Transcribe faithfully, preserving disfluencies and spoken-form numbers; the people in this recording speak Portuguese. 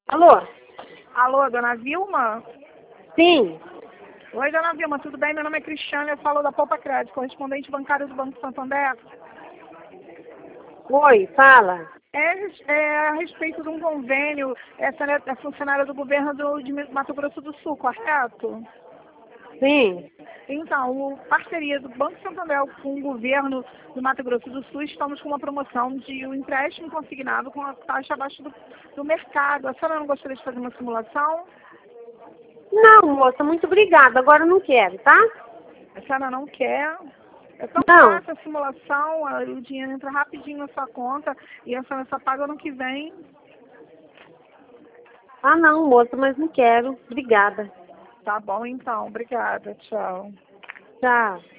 Alô? Alô, dona Vilma? Sim. Oi, dona Vilma, tudo bem? Meu nome é Cristiane, eu falo da Poupa Crédito, correspondente bancário do Banco Santander. Oi, fala. É, é a respeito de um convênio, essa é a funcionária do governo do, de Mato Grosso do Sul, correto? Sim. Então, o parceria do Banco Santander com o governo do Mato Grosso do Sul, estamos com uma promoção de um empréstimo consignado com a taxa abaixo do, do mercado. A senhora não gostaria de fazer uma simulação? Não, moça, muito obrigada. Agora eu não quero, tá? A senhora não quer? É tão Não. fácil a simulação, a- o dinheiro entra rapidinho na sua conta e a senhora só paga ano que vem. Ah, não, moça, mas não quero. Obrigada. Tá bom então, obrigada, tchau. Tchau.